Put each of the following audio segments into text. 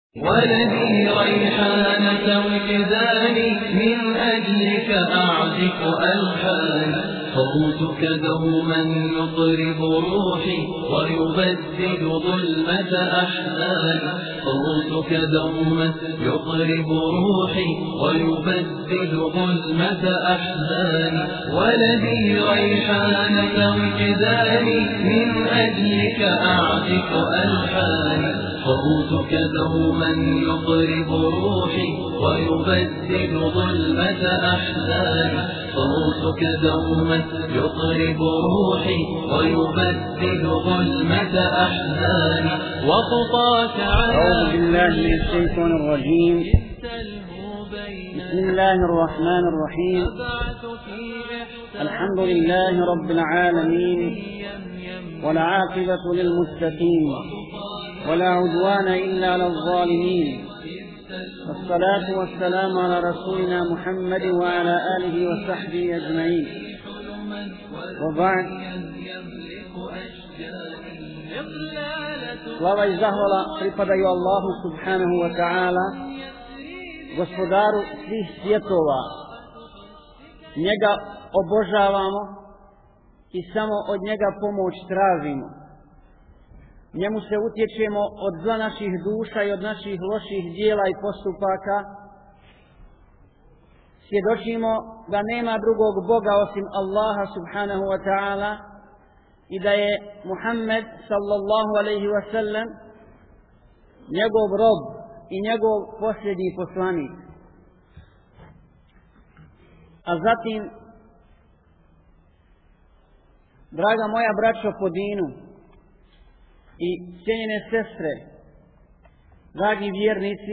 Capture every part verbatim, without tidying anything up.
ولدي ريحانة وجداني من أجلك أعزف ألحاني صوتك دوما يطرب روحي ويبدد ظلمة أحزاني صوتك دوما يطرب روحي ويبدد ظلمة أحزاني ولدي ريحانة وجداني من أجلك أعزف ألحاني صوتك دوما يطرب روحي ويبدد ظلمة أحزاني صوتك دوما يطرب روحي ويبدد ظلمة أحزاني وخطاك على أعوذ بالله من الشيطان الرجيم. بسم الله الرحمن الرحيم. الحمد لله رب العالمين والعاقبة للمتقين ولا عدوان إلا على الظالمين والصلاة والسلام على رسولنا محمد وعلى آله وصحبه أجمعين وبعد. Slava i zahvala pripadaju Allahu subhanahu wa ta'ala, gospodaru svih svjetova. Njega obožavamo i samo od njega pomoć tražimo. Njemu se utječemo od zla naših duša i od naših loših djela i postupaka. Svjedočimo da nema drugog Boga osim Allaha subhanahu wa ta'ala i da je Muhammed sallallahu alaihi wa sallam njegov rob i njegov posljednji poslanik. A zatim, draga moja braćo po dinu i cijenjene sestre, dragi vjernici,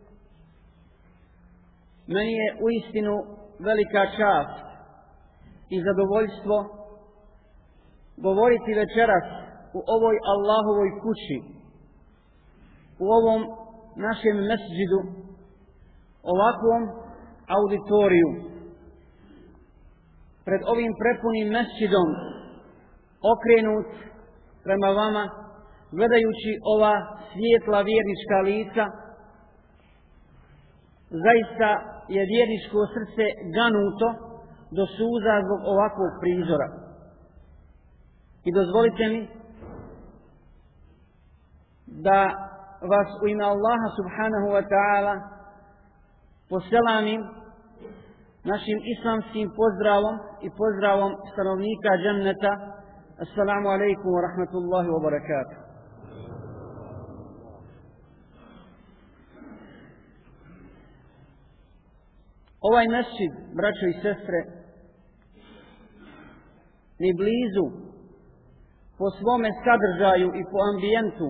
meni je uistinu velika čast i zadovoljstvo govoriti večeras u ovoj Allahovoj kući, u ovom našem mesdžidu, ovakvom auditoriju, pred ovim prepunim mesdžidom, okrenut prema vama, gledajući ova svijetla vjernička lica. Zaista je vjerničko srce ganuto do suza zbog ovakvog prizora. I dozvolite mi da vas u ime Allaha subhanahu wa ta'ala poselamim našim islamskim pozdravom i pozdravom stanovnika dženneta. Assalamu alaikum wa rahmatullahi wa barakatuh. Ovaj mesdžid, braćo i sestre, ni blizu po svome sadržaju i po ambijentu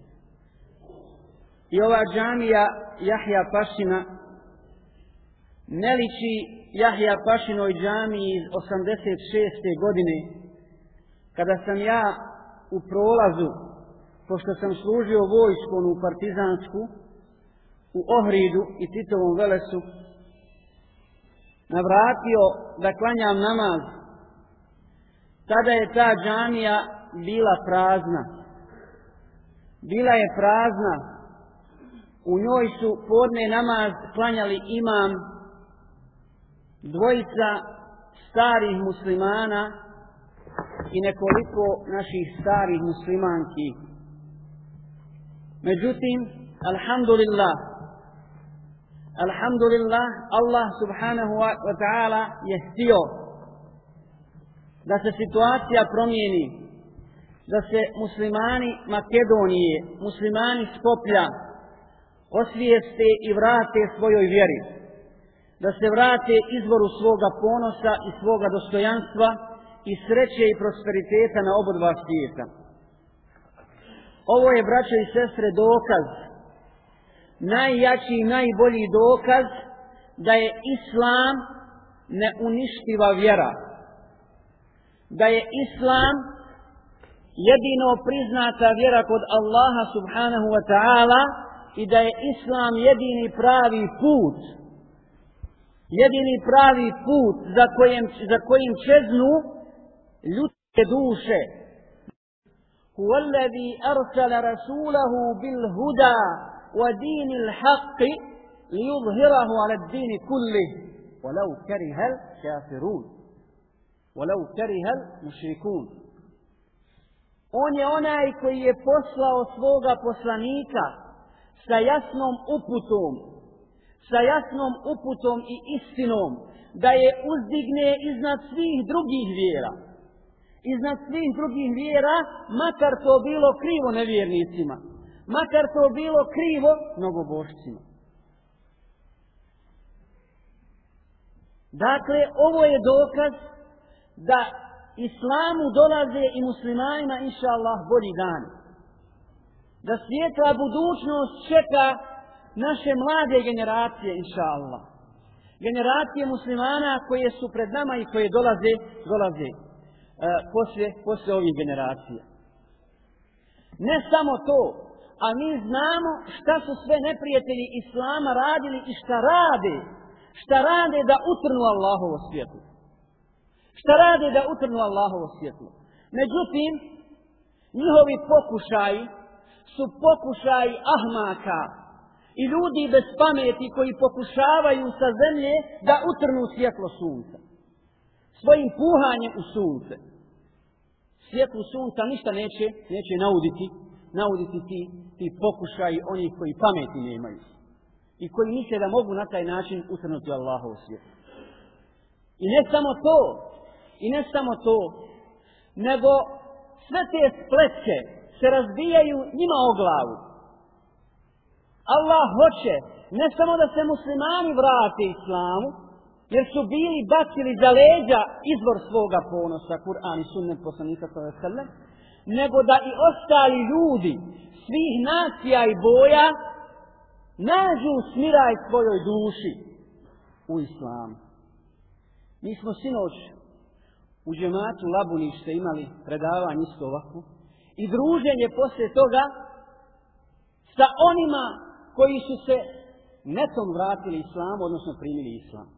i ova džamija Jahja Pašina ne liči Jahja Pašinoj džamiji iz osamdeset šeste godine, kada sam ja u prolazu, pošto sam služio vojskonu partizansku u Ohridu i Titovom Velesu, navratio da klanjam namaz. Tada je ta džamija bila prazna. Bila je prazna. U njoj su podne namaz klanjali imam, dvojica starih muslimana i nekoliko naših starih muslimanki. Međutim, alhamdulillah, alhamdulillah, Allah subhanahu wa ta'ala je htio da se situacija promijeni, da se muslimani Makedonije, muslimani Skoplja osvijeste i vrate svojoj vjeri, da se vrate izvoru svoga ponosa i svoga dostojanstva i sreće i prosperiteta na obodva svijeta. Ovo je, braćo i sestre, dokaz, najjači i najbolji dokaz da je Islam neuništiva vjera, da je Islam jedino priznata vjera kod Allaha subhanahu wa ta'ala i da je Islam jedini pravi put, jedini pravi put za kojim, za kojim čeznu ljudske duše. Huwallazi arsala rasulahu bil huda وَدِينِ الْحَقِّ لِيُظْهِرَهُ عَلَى الدِّينِ كُلِّهِ وَلَوْ كَرِهَ الْكَافِرُونَ وَلَوْ كَرِهَ الْمُشْرِكُونَ. On je onaj koji je poslao svoga poslanika sa jasnom uputom, sa jasnom uputom i istinom, da je uzdigne iznad svih drugih vjera. Iznad svih drugih vjera, makar to bilo krivo nevjernicima, makar to bilo krivo mnogobošcima. Dakle, ovo je dokaz da islamu dolaze i muslimanima, inša Allah, bolji dan. Da svijetla budućnost čeka naše mlade generacije, inša Allah. Generacije muslimana koje su pred nama i koje dolaze, dolaze uh, poslije, poslije ovih generacija. Ne samo to, a mi znamo šta su sve neprijatelji islama radili i šta rade, šta rade da utrnu Allahovo svjetlo. Šta rade da utrnu Allahovo svjetlo. Međutim, njihovi pokušaji su pokušaji ahmaka i ljudi bez pameti koji pokušavaju sa zemlje da utrnu svjetlo sunca. Svojim puhanjem u sunce. Svjetlu sunca ništa neće, neće nauditi, nauditi ti, ti pokušaji onih koji pameti nemaju. I koji misle da mogu na taj način utrnuti Allahovo svjetlo. I ne samo to, i ne samo to, nego sve te spletke se razbijaju njima o glavu. Allah hoće ne samo da se muslimani vrate islamu, jer su bili bacili za leđa izvor svoga ponosa, Kur'an i sunnet poslanika sallallahu alejhi ve sellem, nego da i ostali ljudi svih nacija i boja nađu smiraj svojoj duši u islamu. Mi smo sinoć u džematu Labunište imali predavanje isto ovako i druženje poslije toga sa onima koji su se netom vratili islamu, odnosno primili islam.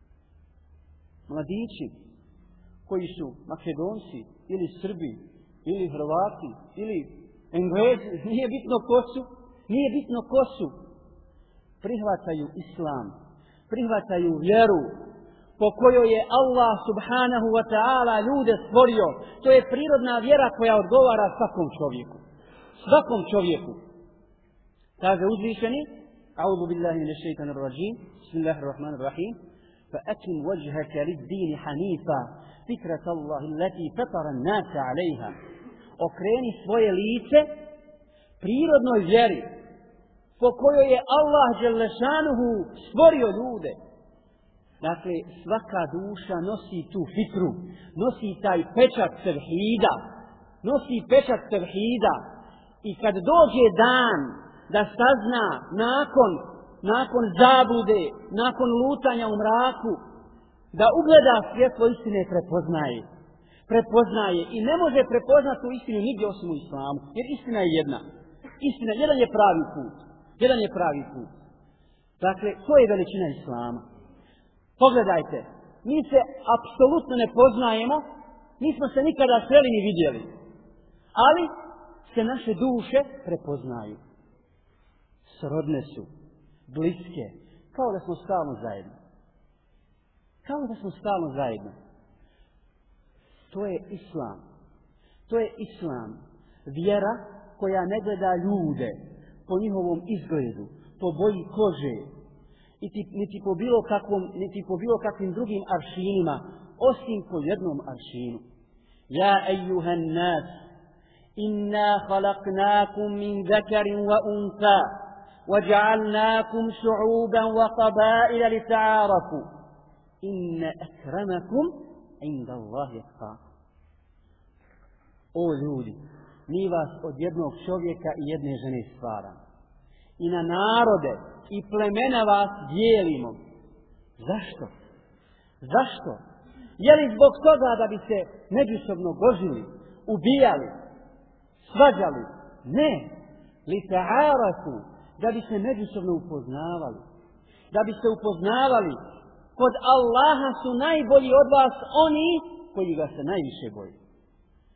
Mladići koji su Makedonci ili Srbi ili Hrvati ili Englezi, nije bitno ko su, nije bitno ko su, prihvataju islam, prihvataju vjeru po kojoj je Allah subhanahu wa ta'ala ljude stvorio. To je prirodna vjera koja odgovara svakom čovjeku. Svakom čovjeku. Kaže uzvišeni, A'udhu billahi minash shaitanir rajim, Bismillahir rahmanir rahim, فَأَكِمْ وَجْهَكَ لِلدِّينِ حَنِيفًا فِكْرَةَ اللَّهِ الَّتِي فَطَرَ النَّاسَ عَلَيْهَا. Okreni svoje lice prirodnoj vjeri po kojoj je Allah dželle šanuhu stvorio ljude. Dakle, svaka duša nosi tu fitru, nosi taj pečat tevhida, nosi pečat tevhida. I kad dođe dan da sazna nakon, nakon zablude, nakon lutanja u mraku, da ugleda svjetlo istine, prepoznaje. Prepoznaje i ne može prepoznati tu istinu nigdje osim u islamu, jer istina je jedna. Istina, jedan je pravi put. Jedan je pravi put. Dakle, to je veličina islama. Pogledajte, mi se apsolutno ne poznajemo, nismo se nikada sreli ni vidjeli, ali se naše duše prepoznaju. Srodne su, bliske, kao da smo stalno zajedno. Kao da smo stalno zajedno. To je islam. To je islam. Vjera koja ne gleda ljude po njihovom izgledu, po boji kože, niti, niti, po bilo kakvom, niti po bilo kakvim drugim aršinima, osim po jednom aršinu. Ja ejuhan nas, inna halaknakum min zakarin wa unsa, وَجَعَلْنَاكُمْ شُعُوبًا وَقَبَائِلَ لِتَعَارَفُوا إِنَّ أَكْرَمَكُمْ عِنْدَ اللَّهِ أَتْقَاكُمْ. O ljudi, mi vas od jednog čovjeka i jedne žene stvaramo. I na narode i plemena vas dijelimo. Zašto? Zašto? Je li zbog toga da bi se međusobno gožili, ubijali, svađali? Ne. لِتَعَارَفُوا, da bi se međusobno upoznavali. Da bi se upoznavali. Kod Allaha su najbolji od vas oni koji ga se najviše boji.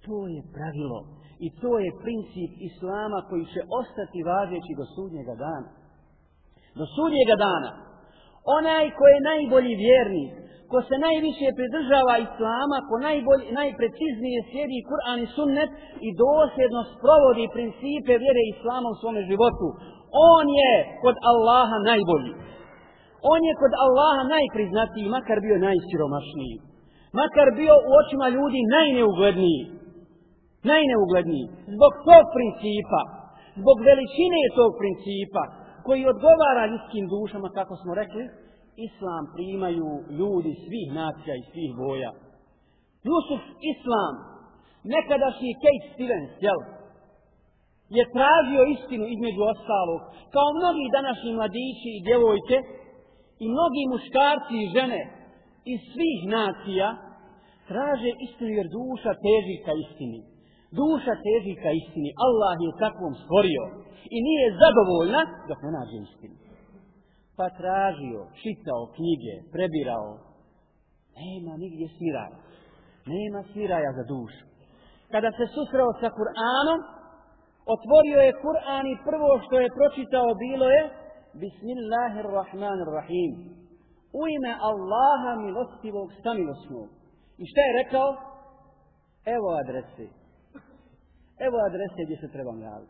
To je pravilo i to je princip Islama koji će ostati važeći do sudnjega dana. Do sudnjega dana. Onaj ko je najbolji vjernik, ko se najviše pridržava Islama, ko najbolji, najpreciznije slijedi Kur'an i sunnet i dosljedno sprovodi principe vjere Islama u svome životu, on je kod Allaha najbolji. On je kod Allaha najpriznatiji, makar bio najsiromašniji. Makar bio u očima ljudi najneugledniji. Najneugledniji. Zbog tog principa, zbog veličine tog principa, koji odgovara ljudskim dušama, kako smo rekli, Islam primaju ljudi svih nacija i svih boja. Jusuf Islam, nekadašnji Kate Stevens, jel, je tražio istinu između ostalog, kao mnogi današnji mladići i djevojke, i mnogi muškarci i žene iz svih nacija traže istinu jer duša teži ka istini. Duša teži ka istini. Allah je takvom stvorio i nije zadovoljna dok ne nađe istinu. Pa tražio, čitao knjige, prebirao. Nema nigdje smiraja. Nema smiraja za dušu. Kada se susreo sa Kur'anom, otvorio je Kur'an i prvo što je pročitao bilo je Bismillahirrahmanirrahim. U ime Allaha milostivog samilosnog. I šta je rekao? Evo adrese. Evo adrese gdje se trebam javiti.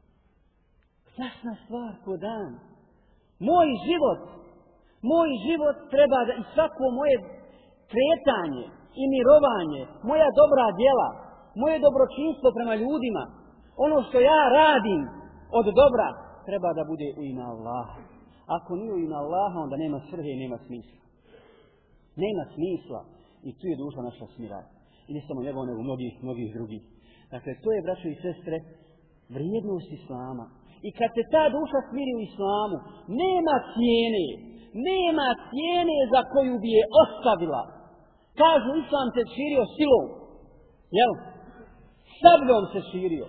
Jasna stvar ko dan. Moj život, moj život treba da i svako moje kretanje i mirovanje, moja dobra djela, moje dobročinstvo prema ljudima, ono što ja radim od dobra, treba da bude u ime Allaha. Ako nije u ime Allaha, onda nema svrhe i nema smisla. Nema smisla. I tu je duša naša smiraj. I ne samo njegov, nego mnogih, mnogih drugih. Dakle, to je, braćo i sestre, vrijednost Islama. I kad se ta duša smiri u Islamu, nema cijene, nema cijene za koju bi je ostavila. Kažu, Islam se širio silom. Jel? Sabljom se širio.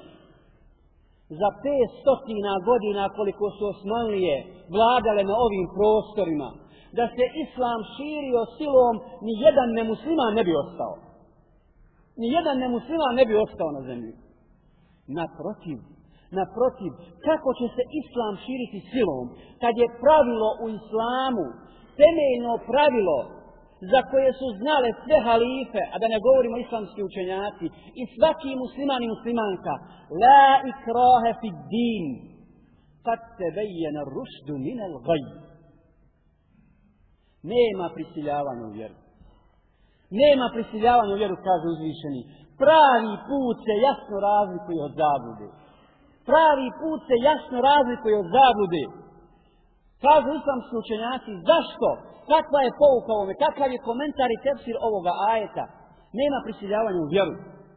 Za petstotina godina koliko su Osmanlije vladale na ovim prostorima, da se Islam širio silom, ni jedan nemusliman ne bi ostao. Ni jedan nemusliman ne bi ostao na zemlji. Naprotiv, naprotiv, kako će se Islam širiti silom, kad je pravilo u Islamu, temeljno pravilo za koje su znale sve halife, a da ne govorimo islamski učenjaci, i svaki musliman i muslimanka, la ikrahe fid din, kad se bejena rušdu minel gaj. Nema prisiljavanja u vjeru. Nema prisiljavanja u vjeru, kaže uzvišeni. Pravi put se jasno razlikuje od zablude. Pravi put se jasno razlikuje od zablude. Kažu islamski učenjaci, zašto? Kakva je pouka ovome? Kakav je komentar i tefsir ovoga ajeta? Nema prisiljavanja u vjeru.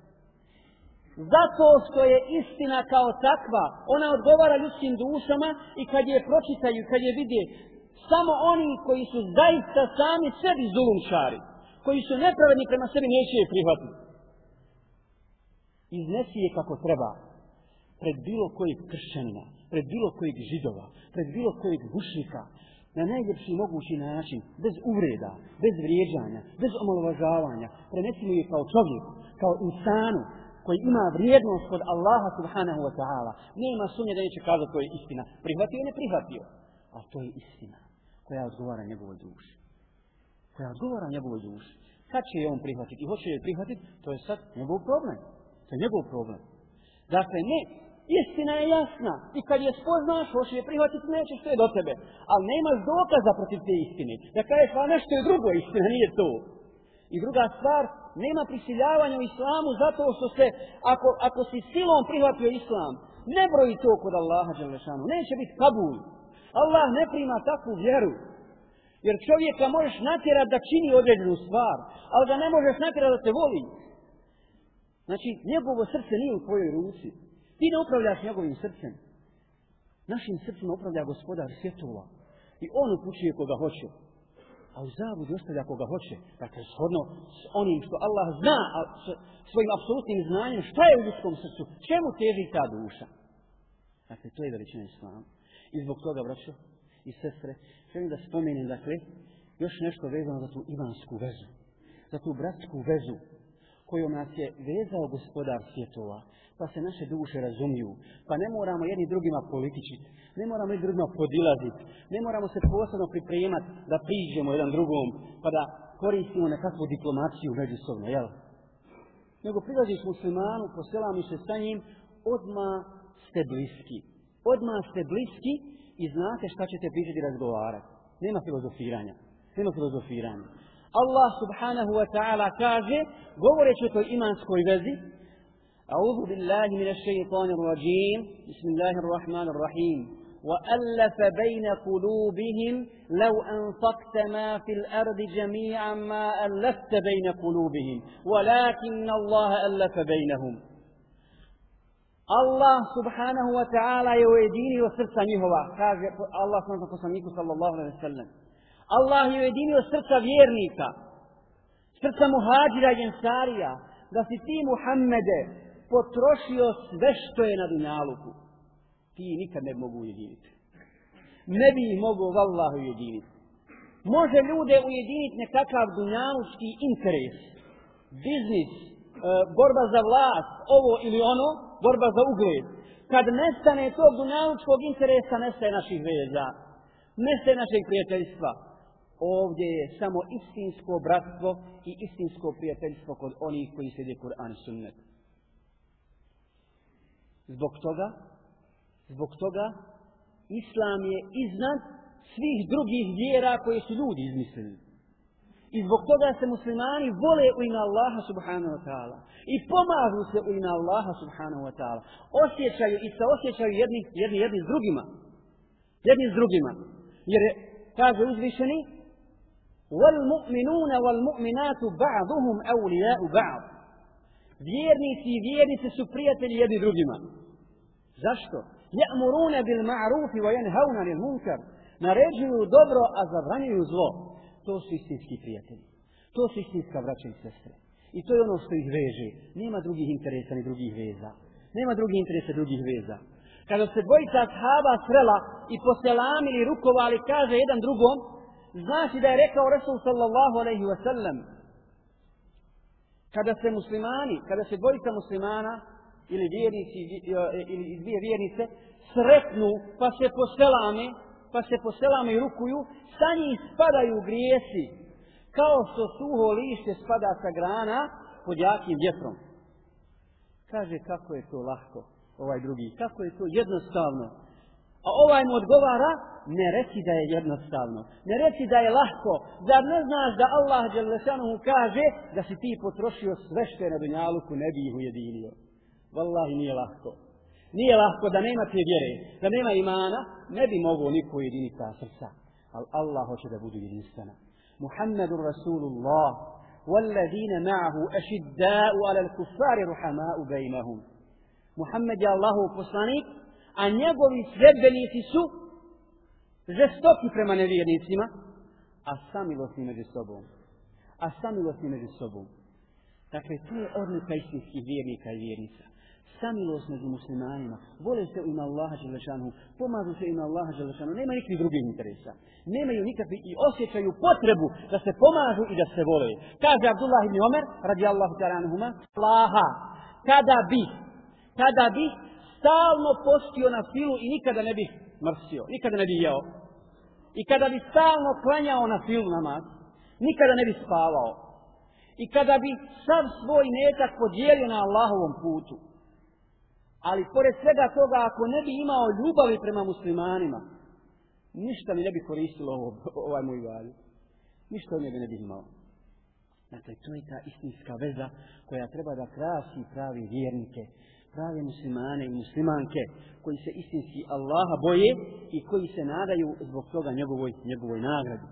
Zato što je istina kao takva, ona odgovara ljudskim dušama i kad je pročitaju, kad je vide, samo oni koji su zaista sami sebi zulumčari, koji su nepravedni prema sebi, neće je prihvatiti. Iznesi je kako treba. Pred bilo kojeg kršćanina, pred bilo kojeg židova, pred bilo kojeg mušrika, na najljepši mogući način, bez uvreda, bez vrijeđanja, bez omalovažavanja, prenesimo je kao čovjeku, kao insanu, koji ima vrijednost kod Allaha subhanahu wa ta'ala. Nema sumnje da neće kazati to je istina. Prihvatio ili ne prihvatio? A to je istina koja odgovara njegovoj duši. Koja odgovara njegovoj duši. Kad će je on prihvatiti i hoće je prihvatiti, to je sad njegov problem. To je njegov problem. Dakle, ne, istina je jasna. I kad je spoznaš, hoće je prihvatiti, neće što je do tebe. Ali nemaš dokaza protiv te istine. Da kažeš, pa nešto je drugo istina, nije to. I druga stvar, nema prisiljavanja u islamu zato što se, ako, ako si silom prihvatio islam, ne broji to kod Allaha dželešanu. Neće biti kabul. Allah ne prima takvu vjeru. Jer čovjeka možeš natjerati da čini određenu stvar, ali ga ne možeš natjerati da te voli. Znači, njegovo srce nije u tvojoj ruci. Ti ne upravljaš njegovim srcem. Našim srcima upravlja gospodar svjetova. I on upućuje koga hoće. A u zabludi ostavlja koga hoće. Dakle, shodno s onim što Allah zna, a s svojim apsolutnim znanjem, šta je u ljudskom srcu, čemu teži ta duša. Dakle, to je veličina islama. I zbog toga, braćo i sestre, želim da spomenem, dakle, još nešto vezano za tu imansku vezu. Za tu bratsku vezu kojom nas je vezao gospodar svjetova, pa se naše duše razumiju, pa ne moramo jedni drugima političiti, ne moramo jedni drugima podilaziti, ne moramo se posebno pripremati da priđemo jedan drugom, pa da koristimo nekakvu diplomaciju međusobno, jel? Nego prilaziš muslimanu, poselamiš se sa njim, odmah ste bliski. Odmah ste bliski i znate šta ćete pričati i razgovarati. Nema filozofiranja. Nema filozofiranja. Allah subhanahu wa ta'ala kaže, govoreći o toj imanskoj vezi, A'udhu billahi minash shaytanir rajim, bismillahir rahmanir rahim, وَأَلَّفَ بَيْنَ قُلُوبِهِمْ لَوْ أَنفَقْتَ مَا فِي الْأَرْضِ جَمِيعًا مَا أَلَّفْتَ بَيْنَ قُلُوبِهِمْ وَلَكِنَّ اللَّهَ أَلَّفَ بَيْنَهُمْ. Allah subhanahu wa ta'ala je ujedinio srca njihova, kaže Allah subhanahu poslaniku sallallahu alejhi ve sellem. Allah je ujedinio srca vjernika, srca muhađira i ensarija, da si ti Muhammede potrošio sve što je na dunjaluku. Ti nikad ne mogu ujediniti. Ne bi ih mogao vallahu ujediniti. Može ljude ujediniti nekakav dunjalučki interes, biznis, e, borba za vlast, ovo ili ono, borba za ugled. Kad nestane tog dunjalučkog interesa, nestaje naših veza, nestaje našeg prijateljstva. Ovdje je samo istinsko bratstvo i istinsko prijateljstvo kod onih koji slijede Kur'an i sunnet. Zbog toga, zbog toga, Islam je iznad svih drugih vjera koje su ljudi izmislili. I zbog toga se muslimani vole u ime Allaha subhanahu wa ta'ala. I pomažu se u ime Allaha subhanahu wa ta'ala. Osjećaju i se osjećaju jedni, jedni, jedni s drugima. Jedni s drugima. Jer je, kaže uzvišeni, وَالْمُؤْمِنُونَ وَالْمُؤْمِنَاتُ بَعْضُهُمْ أَوْلِيَاءُ بَعْضُ. Vjernici i vjernice su prijatelji jedni drugima. Zašto? يَأْمُرُونَ بِالْمَعْرُوفِ وَيَنْهَوْنَ لِلْمُنكَرِ. Naređuju dobro, a zabranjuju zlo. To su istinski prijatelji. To su istinska braća i sestre. I to je ono što ih veže. Nema drugih interesa ni drugih veza. Nema drugih interesa drugih veza. Kada se dvojica ashaba srela i poselamili, rukovali, kaže jedan drugom, znači da je rekao Rasul sallallahu alejhi ve sellem, kada se muslimani, kada se dvojica muslimana ili vjernici ili dvije vjernice sretnu pa se poselame, pa se poselame i rukuju, sa njih spadaju grijesi, kao što suho lišće spada sa grana pod jakim vjetrom. Kaže, kako je to lahko, ovaj drugi, kako je to jednostavno. A ovaj mu odgovara, ne reci da je jednostavno, ne reci da je lahko, zar ne znaš da Allah dželle šanuhu kaže da si ti potrošio sve što je na dunjaluku, ne bi ih ujedinio. Wallahi nije lahko. Nije lahko da nema te vjere, da nema imana, ne bi mogao niko ujediniti ta srca. Ali Allah hoće da budu jedinstvena. Muhammedur Rasulullah, wallazina ma'ahu ašidda'u alal kuffari ruhama'u bejnahum. Muhammed je Allahov poslanik, a njegovi sledbenici su žestoki prema nevjernicima, a samilosni među sobom. A samilosni među sobom. Dakle, to je odlika istinskih vjernika i vjernica. Samilost među muslimanima, vole se u ime Allaha dželle šanuhu, pomažu se u ime Allaha dželle šanuhu, nema nikakvih drugih interesa. Nemaju nikakvi i osjećaju potrebu da se pomažu i da se vole. Kaže Abdullah ibn Omer, radijallahu ta'ala anhuma, Allaha, kada bi, kada bi stalno postio na filu i nikada ne bi mrsio, nikada ne bi jeo. I kada bi stalno klanjao na filu namaz, nikada ne bi spavao. I kada bi sav svoj metak podijelio na Allahovom putu. Ali pored svega toga, ako ne bi imao ljubavi prema muslimanima, ništa mi ne bi koristilo ovo, ovaj moj valj. Ništa od njega ne bi imao. Dakle, to je ta istinska veza koja treba da krasi pravi vjernike, prave muslimane i muslimanke, koji se istinski Allaha boje i koji se nadaju zbog toga njegovoj, njegovoj nagradi.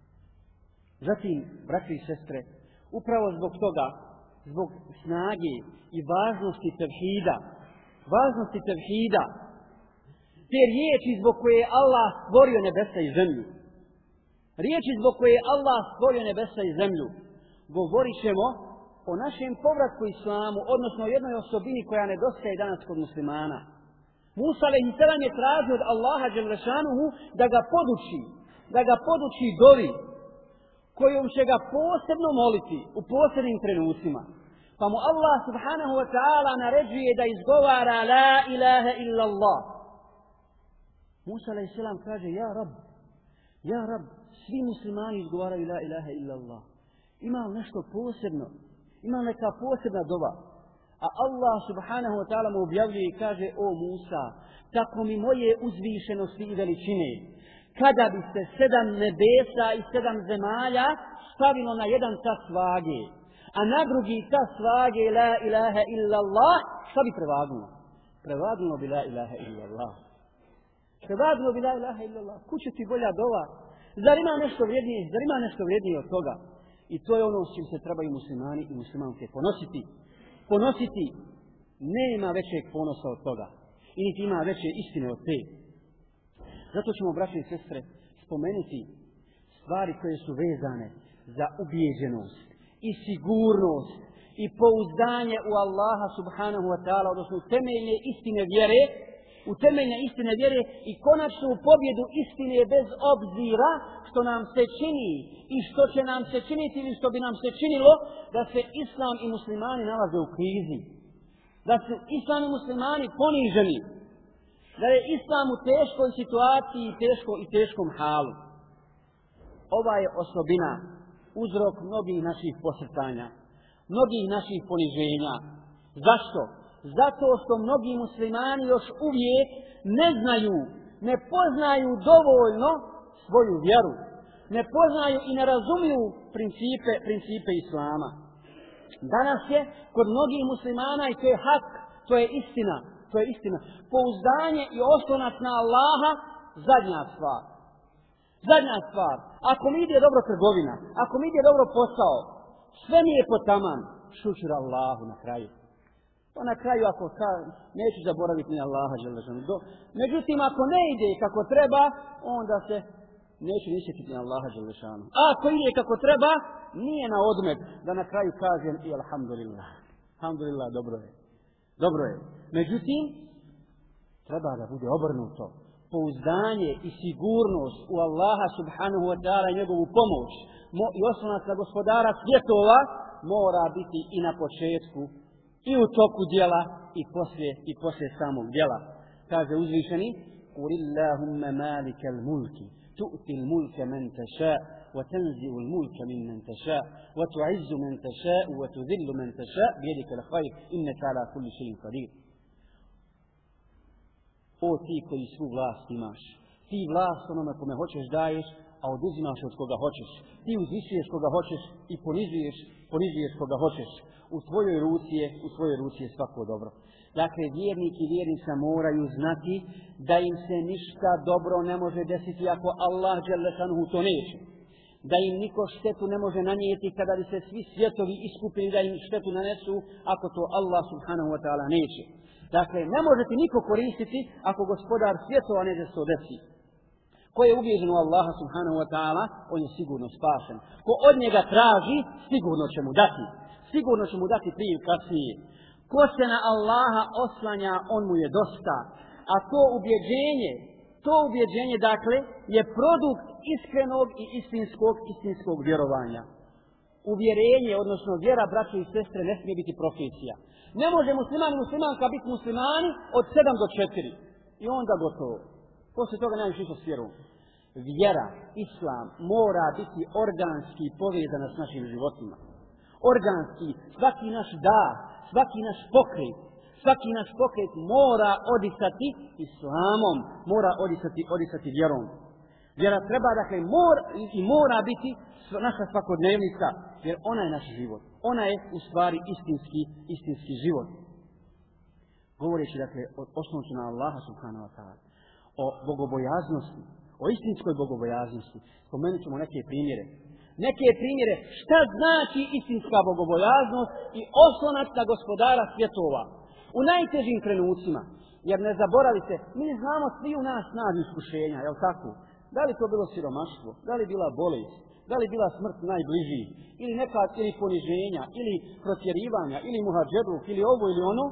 Zatim, braći i sestre, upravo zbog toga, zbog snage i važnosti tevhida, važnosti tevhida, te riječi zbog koje je Allah stvorio nebesa i zemlju, riječi zbog koje je Allah stvorio nebesa i zemlju, govorit ćemo o našem povratku islamu, odnosno o jednoj osobini koja nedostaje danas kod muslimana. Musa alejhi selam je tražio od Allaha dželle šanuhu da ga poduči, da ga poduči dovi, kojom će ga posebno moliti u posebnim trenucima. Pa mu Allah subhanahu wa ta'ala naređuje da izgovara la ilaha illa Allah. Musa alejhi selam kaže, ja Rab, ja Rab, svi muslimani izgovaraju la ilaha illa Allah. Ima li nešto posebno? Ima li neka posebna dova? A Allah subhanahu wa ta'ala mu objavljuje i kaže, o Musa, tako mi moje uzvišenosti i veličine, kada bi se sedam nebesa i sedam zemalja stavilo na jedan tas vage, a na drugi tas vage la ilaha illa Allah, šta bi prevagnulo? Prevagnulo bi la ilaha illa Allah. Prevagnulo bi la ilaha illa Allah. Kuće ti bolja dova. Zar ima nešto vrijednije? Zar ima nešto vrijednije od toga? I to je ono s čim se trebaju muslimani i muslimanke ponositi. Ponositi. Nema većeg ponosa od toga. I niti ima veće istine od te. Zato ćemo, braće i sestre, spomenuti stvari koje su vezane za ubijeđenost i sigurnost i pouzdanje u Allaha subhanahu wa ta'ala, odnosno u temeljne istine vjere, u temeljne istine vjere i konačnu pobjedu istine bez obzira što nam se čini i što će nam se činiti ili što bi nam se činilo da se Islam i muslimani nalaze u krizi. Da su Islam i muslimani poniženi. Da je Islam u teškoj situaciji i teško i teškom halu. Ova je osobina uzrok mnogih naših posrtanja, mnogih naših poniženja. Zašto? Zato što mnogi muslimani još uvijek ne znaju, ne poznaju dovoljno svoju vjeru. Ne poznaju i ne razumiju principe, principe Islama. Danas je kod mnogih muslimana, i to je hak, to je istina, to je istina, pouzdanje i oslonac na Allaha zadnja stvar. Zadnja stvar. Ako mi ide dobro trgovina, ako mi ide dobro posao, sve mi je potaman, šućur Allahu na kraju. Pa na kraju ako ka, neću zaboraviti ni Allaha dželešanu. Međutim, ako ne ide kako treba, onda se neću ni sjetiti ni Allaha dželešanu. A ako ide kako treba, nije na odmet da na kraju kažem i alhamdulillah. Alhamdulillah, dobro je. Dobro je. Međutim, treba da bude obrnuto. Pouzdanje i sigurnost u Allaha subhanahu wa ta'ala i njegovu pomoć i oslonac na gospodara svjetova mora biti i na početku i u toku djela i poslije, i poslije samog djela. Kaže uzvišeni: Qulillahumma malikal mulki tu'ti al-mulka man tasha wa tanzi'u al-mulka mimman tasha wa tu'izzu man tasha wa tudhillu man tasha bi yadika al-khayr innaka ala kulli shay'in qadir. O ti koji svu vlast imaš, ti vlast onome kome hoćeš daješ, a oduzimaš od koga hoćeš. Ti uzvišuješ koga hoćeš i ponizuješ, ponizuješ koga hoćeš. U tvojoj ruci je, u tvojoj ruci je svako dobro. Dakle, vjernik i vjernica moraju znati da im se ništa dobro ne može desiti ako Allah dželešanuhu to neće. Da im niko štetu ne može nanijeti kada bi se svi svjetovi iskupili da im štetu nanesu ako to Allah subhanahu wa ta'ala neće. Dakle, ne može ti niko koristiti ako gospodar svjetova neće se desi. Ko je ubijeđen u Allaha subhanahu wa ta'ala, on je sigurno spašen. Ko od njega traži, sigurno će mu dati. Sigurno će mu dati prije ili kasnije. Ko se na Allaha oslanja, on mu je dosta. A to ubjeđenje, to ubjeđenje, dakle, je produkt iskrenog i istinskog, istinskog vjerovanja. Uvjerenje, odnosno vjera, braće i sestre, ne smije biti profesija. Ne može musliman i muslimanka biti muslimani od sedam do četiri. I onda gotovo. Poslije toga nema ništa s vjerom. Vjera, islam, mora biti organski povezana s našim životima. Organski, svaki naš da, svaki naš pokret, svaki naš pokret mora odisati islamom, mora odisati, odisati vjerom. Vjera treba, dakle, mora, i mora biti naša svakodnevnica, jer ona je naš život. Ona je u stvari istinski, istinski život. Govoreći, dakle, o osnovu na Allaha subhanahu wa ta'ala, o bogobojaznosti, o istinskoj bogobojaznosti, spomenut ćemo neke primjere. Neke primjere šta znači istinska bogobojaznost i oslonac na gospodara svjetova. U najtežim trenucima, jer ne zaboravite, mi znamo svi u nas snagu iskušenja, jel tako? Da li to bilo siromaštvo, da li bila bolest, da li bila smrt najbližiji, ili neka ili poniženja, ili protjerivanja, ili muhadžedluk, ili ovo ili ono,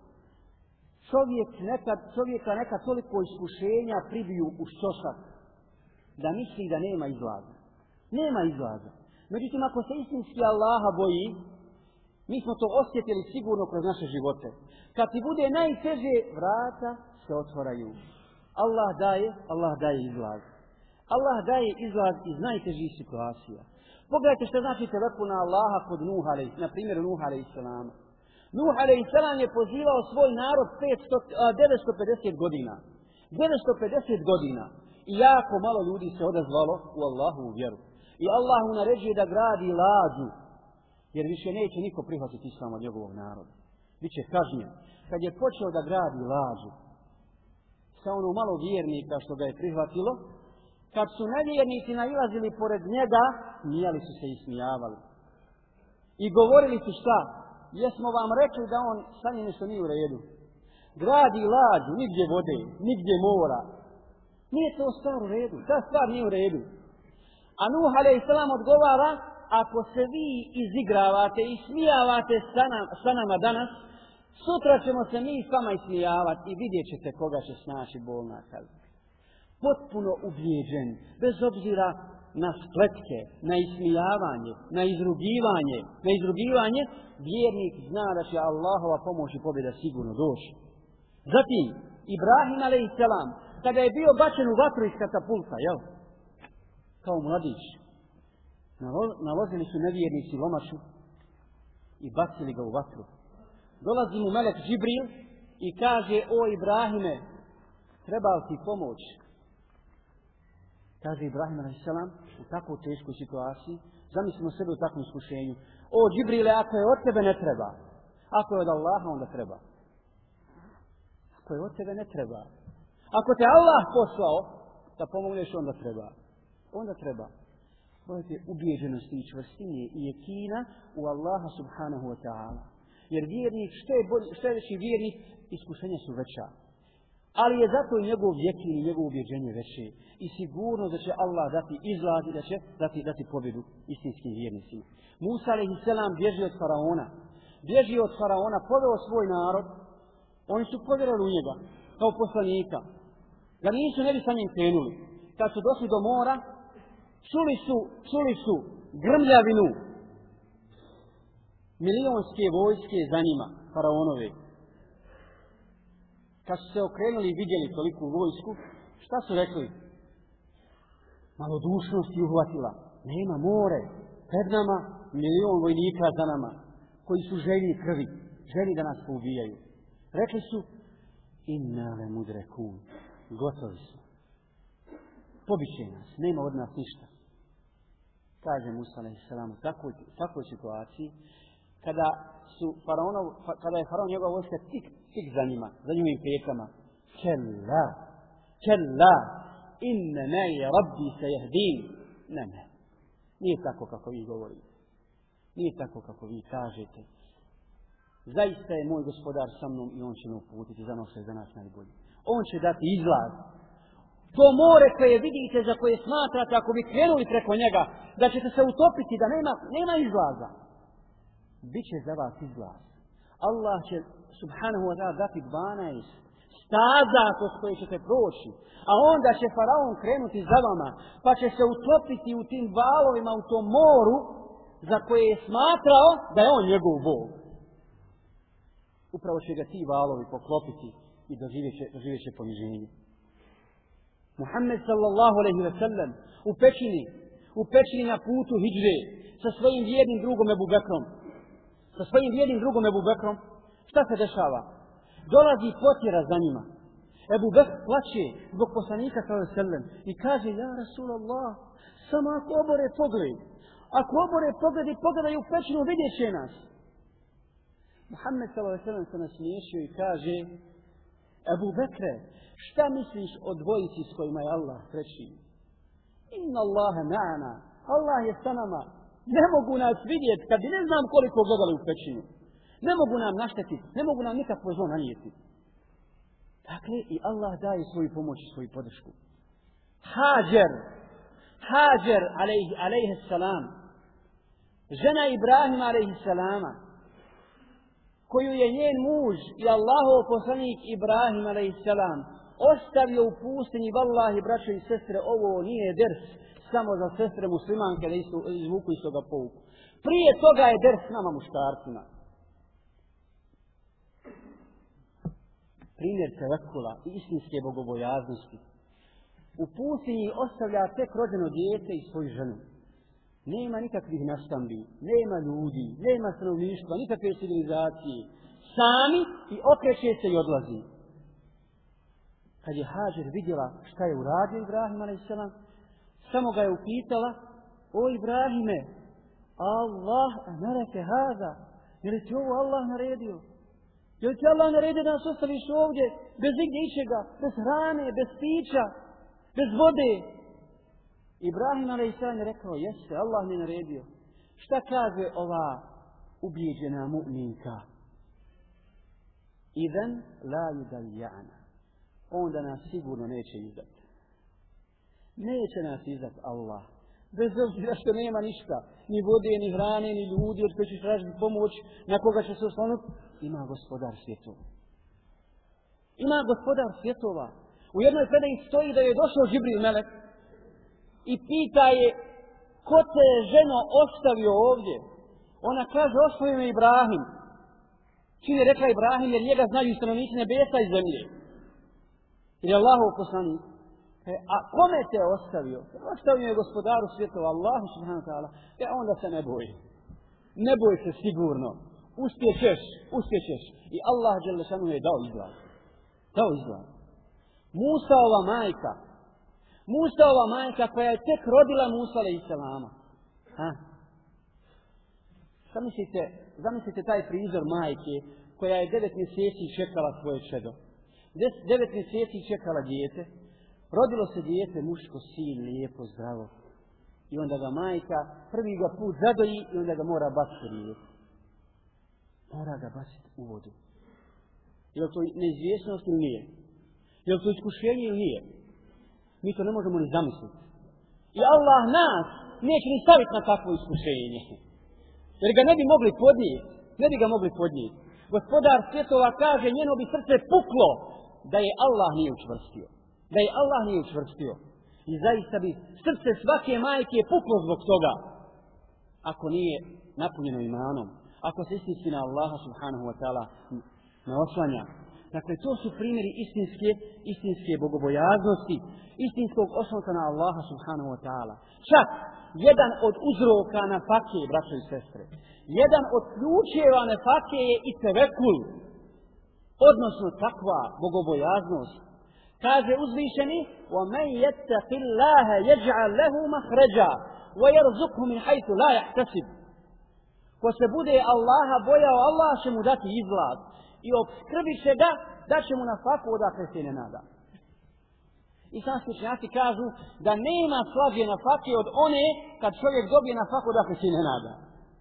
čovjek nekad, čovjeka neka toliko iskušenja pribiju u šošak, da misli da nema izlaza. Nema izlaza. Međutim, ako se istinski Allaha boji Mi smo to osjetili sigurno kroz naše živote. Kad ti bude najteže, vrata se otvaraju. Allah daje, Allah daje izlaz. Allah daje izlaz iz najtežih situacija. Pogledajte što znači teleku na Allaha kod Nuha, na primjer Nuha alejhi selam. Nuh alejhi selam je pozivao svoj narod petsto, devetsto pedeset godina. devetsto pedeset godina. I jako malo ljudi se odazvalo u Allahovu vjeru. I Allah mu naređuje da gradi lađu. Jer više neće niko prihvatiti islam od njegovog naroda. Biće kažnjen. Kad je počeo da gradi lađu, sa ono malo vjernika što ga je prihvatilo, kad su nevjernici nailazili pored njega, smijali su se i smijavali. I govorili su šta? Jesmo vam rekli da on sa njim nešto nije u redu. Gradi lađu, nigdje vode, nigdje mora. Nije to stvar u redu, ta stvar nije u redu. A Nuh alejhi selam odgovara, ako se vi izigravate i smijavate sa, nam, sa nama danas, sutra ćemo se mi s vama ismijavati i vidjet ćete koga će snaći bolna kazna. Potpuno ubijeđen, bez obzira na spletke, na ismijavanje, na izrugivanje, na izrugivanje, vjernik zna da će Allahova pomoć i pobjeda sigurno doći. Zatim, Ibrahim alejhi selam, kada je bio bačen u vatru iz katapulta, jel? Kao mladić, nalozili su nevjernici lomaču i bacili ga u vatru. Dolazi mu melek Džibril i kaže, o Ibrahime, treba li ti pomoć? Kaže Ibrahim alejhi selam u takvoj teškoj situaciji, zamislimo sebe u takvom iskušenju. O Džibrile, ako je od tebe ne treba. Ako je od Allaha, onda treba. Ako je od tebe ne treba. Ako te Allah poslao da pomogneš, onda treba. Onda treba. Pogledajte ubijeđenosti i čvrstine i jekina u Allaha subhanahu wa ta'ala. Jer vjernik, što je, bolji, što je veći vjernik, iskušenja su veća. Ali je zato i njegov jekin i njegovo ubjeđenje veće. I sigurno da će Allah dati izlaz i da će dati, dati pobjedu istinskim vjernicima. Musa alejhi selam bježi od faraona. Bježi od faraona, poveo svoj narod. Oni su povjerali u njega kao poslanika. Da nisu ne bi sa njim krenuli. Kad su došli do mora, čuli su, čuli su grmljavinu milionske vojske za njima, faraonove. Kad su se okrenuli i vidjeli toliku vojsku, šta su rekli? Malodušnost je uhvatila. Nema more, pred nama milion vojnika za nama, koji su željni krvi, želi da nas poubijaju. Rekli su, inna le mudrekun, gotovi smo. Pobiće nas, nema od nas ništa. Kaže Musa alejhi selam u takvoj, takvoj situaciji, kada su faraonov, kada je faraon njegova vojska tik, tik za njima, za njihovim petama. Kella, kella, inne mei rabbi se jehdin. Ne, ne. Nije tako kako vi govorite. Nije tako kako vi kažete. Zaista je moj gospodar sa mnom i on će me uputiti za noše za nas najbolje. On će dati izlaz. To more koje vidite, za koje smatrate, ako bi krenuli preko njega, da ćete se utopiti, da nema, nema izlaza. Biće za vas izlaz. Allah će subhanahu wa ta'ala dati dvanaest staza kroz koje ćete proći. A onda će faraon krenuti za vama, pa će se utopiti u tim valovima, u tom moru, za koje je smatrao da je on njegov Bog. Upravo će ga ti valovi poklopiti i doživjet će, doživjet će poniženje. Muhammed sallallahu alejhi ve sellem u pećini, u pećini na putu hidžre sa svojim vjernim drugom Ebu Bekrom. Sa svojim vjernim drugom Ebu Bekrom. Šta se dešava? Dolazi potjera za njima. Ebu Bekr plaće zbog poslanika sallallahu alejhi ve sellem i kaže, ja Rasulallah, samo ako obore pogled. Ako obore pogled i pogledaju u pećinu, vidjet će nas. Muhammed sallallahu alejhi ve sellem se nasmiješio i kaže, Ebu Bekre, šta misliš o dvojici s kojima je Allah treći? Inna Allahe ma'ana. Allah je sa nama. Ne mogu nas vidjeti kad bi ne znam koliko gledali u pećinu. Ne mogu nam naštetiti. Ne mogu nam nikakvo zlo nanijeti. Dakle, i Allah daje svoju pomoć i svoju podršku. Hađer. Hađer, alejhi, alejhi salam. Žena Ibrahima, alejhi salama. Koju je njen muž i Allahov poslanik Ibrahim alejhi selam ostavio u pustinji. Vallahi, braćo i sestre, ovo nije ders samo za sestre muslimanke da izvuku iz toga pouku. Prije toga je ders nama muškarcima. primjer tevekula i istinske bogobojaznosti. U pustinji ostavlja tek rođeno dijete i svoju ženu. Nema nikakvih nastambi, nema ljudi, nema stanovništva, nikakve civilizacije. Sami i okreće se i odlazi. Kad je Hađer vidjela šta je uradio Ibrahim alejhi selam, samo ga je upitala: o Ibrahime, Allah amareke hada, je li ti ovo Allah naredio? Je li ti Allah naredio da nas ostaviš ovdje, bez igdje ičega, bez hrane, bez pića, bez vode? Ibrahim alejhi selam je rekao: jeste, Allah mi je naredio. Šta kaže ova ubijeđena mu'minka? Idan la yudaljana. Onda nas sigurno neće izdati. Neće nas izdati Allah. Bez obzira što nema ništa. Ni vode, ni hrane, ni ljudi od koji će tražiti pomoć, na koga će se oslonuti. Ima gospodar svjetova. Ima gospodar svjetova. U jednoj predaji stoji da je došao Džibril melek i pita je: ko te je ženo ostavio ovdje? Ona kaže: ostavio me Ibrahim. Čim je rekla Ibrahim, jer njega znaju stanovnici nebesa i zemlje. Jer je Allahov poslanik. E, a kome te je ostavio? Ostavio je gospodaru svjetova, Allahu subhanahu wa ta'ala. E onda se ne boj. Ne boj se sigurno. Uspjećeš, uspjećeš. I Allah dželle šanuhu je dao izlaz. Dao izlaz. Musaova majka. Musaova majka koja je tek rodila Musa alejhi selama. Ha? Zamislite, zamislite taj prizor majke koja je devet mjeseci čekala svoje čedo. Des, devet mjeseci čekala dijete. Rodilo se dijete, muško, sin, lijepo, zdravo. I onda ga majka prvi ga put zadoji i onda ga mora baciti u rijeku. Mora ga baciti u vodu. Je li to neizvjesnost ili nije? Je li to iskušenje ili nije? Mi to ne možemo ni zamisliti. I Allah nas neće ni staviti na takvo iskušenje. Jer ga ne bi mogli podnijeti. Ne bi ga mogli podnijeti. Gospodar svjetova kaže: njeno bi srce puklo da je Allah nije učvrstio. Da je Allah nije učvrstio. I zaista bi srce svake majke puklo zbog toga. Ako nije napunjeno imanom. Ako se istinski na Allaha subhanahu wa ta'ala ne oslanja. Dakle, to su primjeri istinske, istinske bogobojaznosti, istinskog oslonka na Allaha subhanahu wa ta'ala. Čak jedan od uzroka nafake, braćo i sestre, jedan od ključeva nafake je i tevekul, odnosno takva bogobojaznost. Kaže uzvišeni: وَمَنْ يَتَّقِ اللَّهَ يَجْعَلْ لَهُ مَخْرَجًا وَيَرْزُقْهُ مِنْ حَيْثُ لَا يَحْتَسِبُ. Ko se bude Allaha bojao, Allah će mu dati izlaz i opskrbit će ga, da će mu nafaku odakle se ne nada. Islamski učenjaci kažu da nema slađe nafake od one kad čovjek dobije nafaku odakle se ne nada.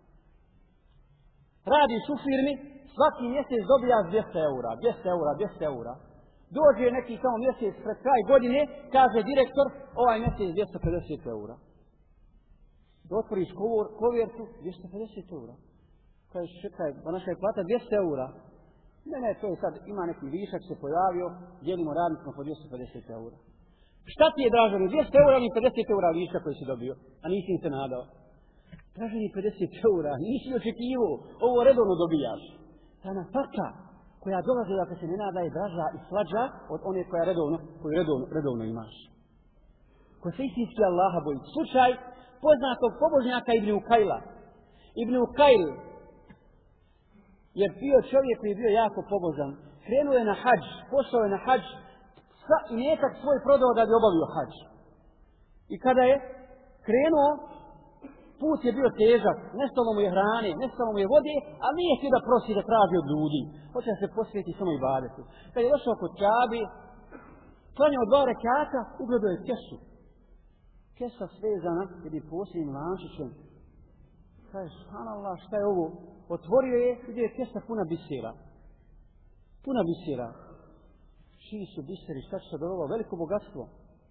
Radiš u firmi, svaki mjesec dobijaš dvjesto eura, dvjesto eura, dvjesto eura. Dođe neki samo mjesec pred kraj godine, kaže direktor: ovaj mjesec dvjesto pedeset eura. Otvoriš kovjertu, dvjesto pedeset eura. Kažeš: čekaj, naša je plata dvjesto eura. Ne, ne, to je sad, ima neki višak se pojavio, dijelimo radnicima po dvjesto pedeset eura. Šta ti je draže, dvjesto eura ili pedeset eura viška koji si dobio, a nisi im se nadao? Draže ni pedeset eura, nisi očekivao, ovo redovno dobijaš. Ta nafaka koja dolazi da se ne nada je draža i slađa od one koja redovno, koju redovno, redovno imaš. Ko se istinski Allaha boji. Slučaj poznatog pobožnjaka Ibn Ukajla. Ibn Ukajl je bio čovjek koji je bio jako pobožan. Krenuo je na hadž, pošao je na hadž, i nekak svoj prodao da bi obavio hadž. I kada je krenuo, put je bio težak, nestalo mu je hrane, nestalo mu je vode, a nije htio da prosi da traži od ljudi. Hoće da se posvijeti samo ibadetu. Kad je došao kod Kjabe, klanjao dva rekata, ugledao je kesu. Kesa svezana, jer je posljednim lančićem. Kaže: subhanallah, šta je ovo? Otvorio je, gdje je kesa puna bisera. Puna bisera. Čiji su biseri, šta će se dobro, veliko bogatstvo.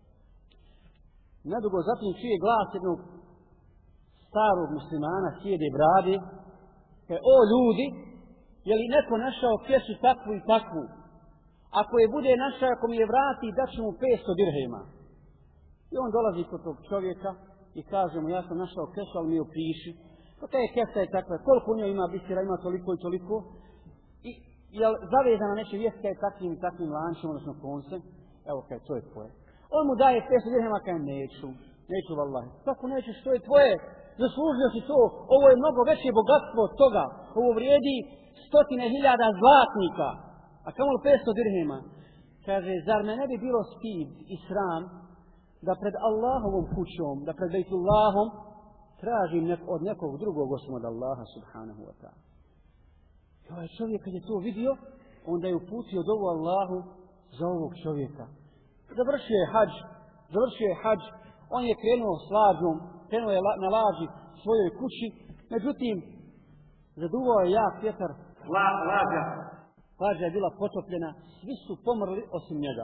Nedugo zatim čuje glas jednog starog muslimana, sjede brade, kaže: o ljudi, je li neko našao kesu takvu i takvu? Ako je bude našao, ako mi je vrati, daću mu petsto dirhema. I on dolazi kod tog čovjeka i kaže mu: ja sam našao kesu, ali mi opiši. Pa ta je kesa je takva, koliko u njoj ima bisera, ima toliko i toliko. I jel zavezana neće vijest kaj takvim i takvim lančom, odnosno koncem, evo kaj, to je tvoje. On mu daje petsto dirhema, kaj neću, neću vallahi. Kako nećeš, to je tvoje, zaslužio si to, ovo je mnogo veće bogatstvo od toga, ovo vrijedi stotine hiljada zlatnika, a kamoli petsto dirhema. Kaže, zar me ne bi bilo stid i sram da pred Allahovom kućom, da pred Bejtullahom tražim nek od nekog drugog osim od Allaha subhanahu wa ta'ala. I ovaj čovjek kad je to vidio, onda je uputio dovu Allahu za ovog čovjeka. Završio je hadž, završio je hadž, on je krenuo s lađom, krenuo je na lađi svojoj kući, međutim, zaduvao je jak vjetar, La, lađa, lađa je bila potopljena, svi su pomrli osim njega.